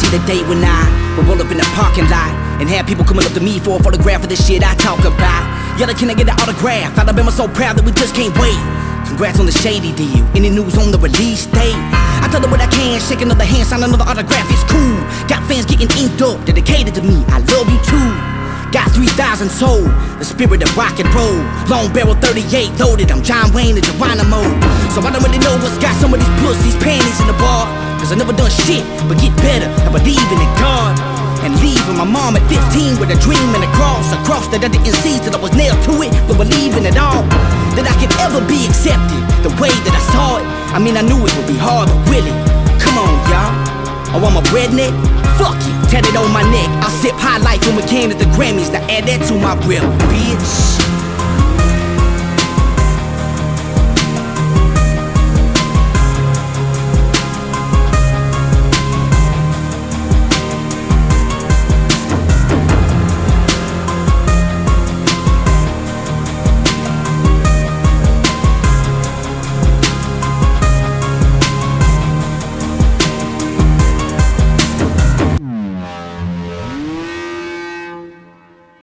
the day when I would roll up in the parking lot and have people coming up to me for a photograph of the shit I talk about. Yelling, can I get an autograph? Alabama so proud that we just can't wait. Congrats on the Shady deal. Any news on the release date? I tell her what I can, shake another hand, sign another autograph, it's cool. Got fans getting inked up, dedicated to me, I love you too. Got 3,000 sold, the spirit of rock and roll. Long barrel 38 loaded, I'm John Wayne in Geronimo. So I don't really know what's got some of these pussies panties in the bar. Cause I never done shit, but get better, I believe in it, God. And leaving my mom at 15 with a dream and a cross. A cross that I didn't see till I was nailed to it, but believing it all. That I could ever be accepted, the way that I saw it. I mean I knew it would be hard, but really, come on y'all. Oh, I'm a redneck? Fuck it, tatted on my neck. I'll sip High Life when we can at the Grammys. Now add that to my rip, bitch.